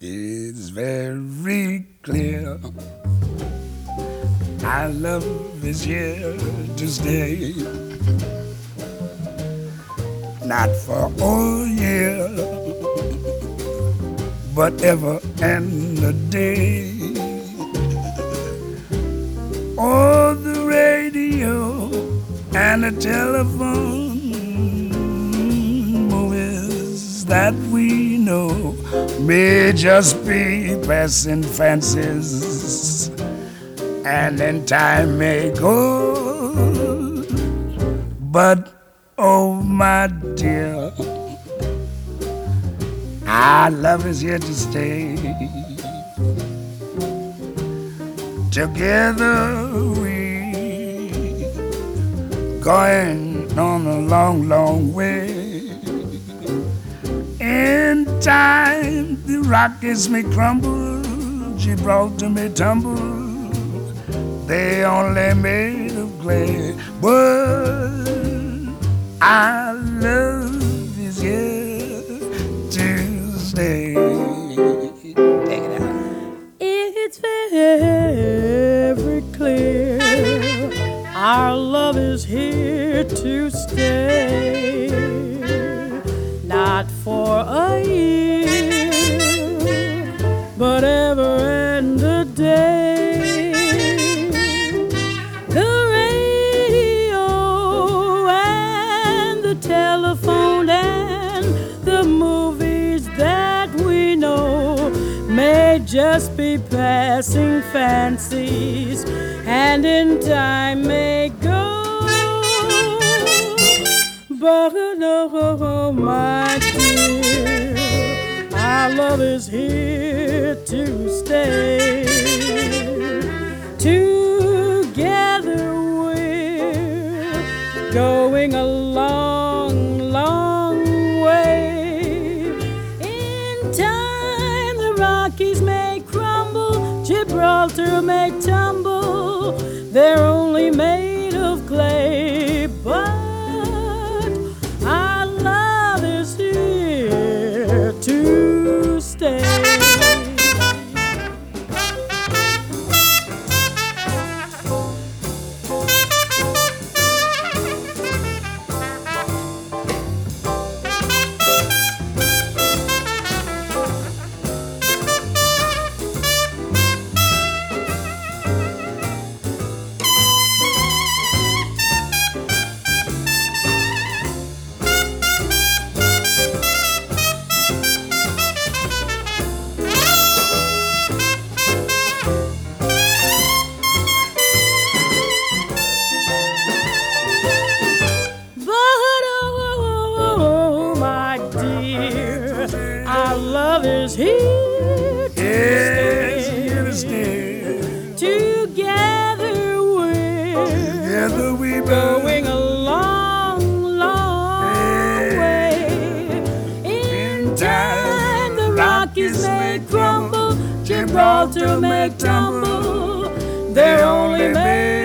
It's very clear our love is here to stay. Not for a year, but ever and a day. Oh, the radio and the telephone, movies that we know may just be passing fancies, and then time may go. But oh, my dear, our love is here to stay. Together we going on a long, long way. In time the Rockies may crumble, Gibraltar may tumble, they only made of clay, but our love is here to stay. Take it out. It's very clear our love is here to stay. Not for a year, but ever and a day. The radio and the telephone and the movies that we know may just be passing fancies, and in time may go. But oh, my dear, our love is here to stay. Together we're going a long, long way. In time the Rockies may crumble, Gibraltar may tumble, they're only made of clay, but our love is here to stay. Our love is here to stay. Together we're going a long, long way. In time the Rockies may crumble, Gibraltar may tumble, they're only made